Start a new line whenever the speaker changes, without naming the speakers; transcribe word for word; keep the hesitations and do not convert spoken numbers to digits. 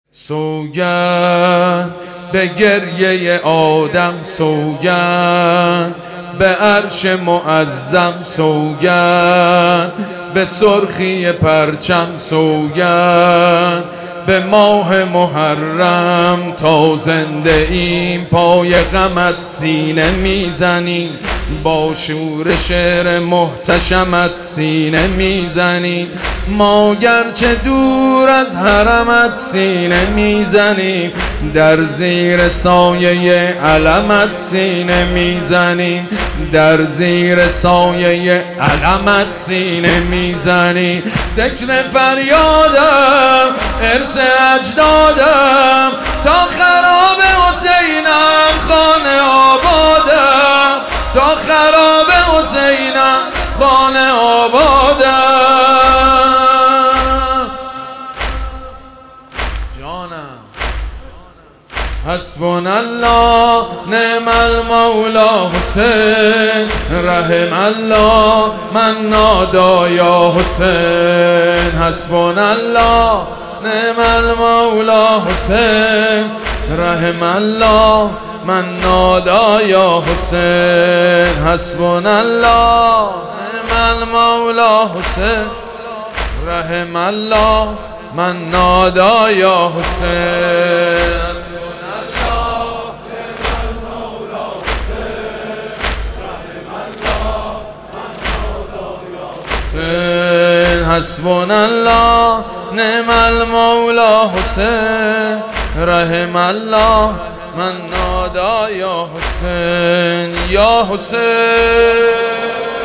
سوگند به گریه آدم، سوگند به عرش معظم، سوگند به سرخی پرچم، سوگند به ماه محرم. تا زنده ایم پای غمت سینه میزنیم، با شور شعر محتشمت سینه میزنیم. ما گرچه دور از حرمت سینه میزنیم، در زیر سایه علمت سینه میزنیم، در زیر سایه علمت سینه میزنیم. ذکر فریادم ارث اجدادم، تا خراب حسینم خانه آبادم، تا خراب حسینم خانه آبادم. جانم حسبنا الله نعم المولا حسین، رحم الله من نادا یا حسین. حسبنا الله نعم المولا حسین، رحم الله من نادا یا حسین. حسبنا الله نعم المولا حسین، رحم الله من نادا یا حسین. حسبنا الله نعم المولا حسین، رحم الله من نادا یا حسین. یا حسین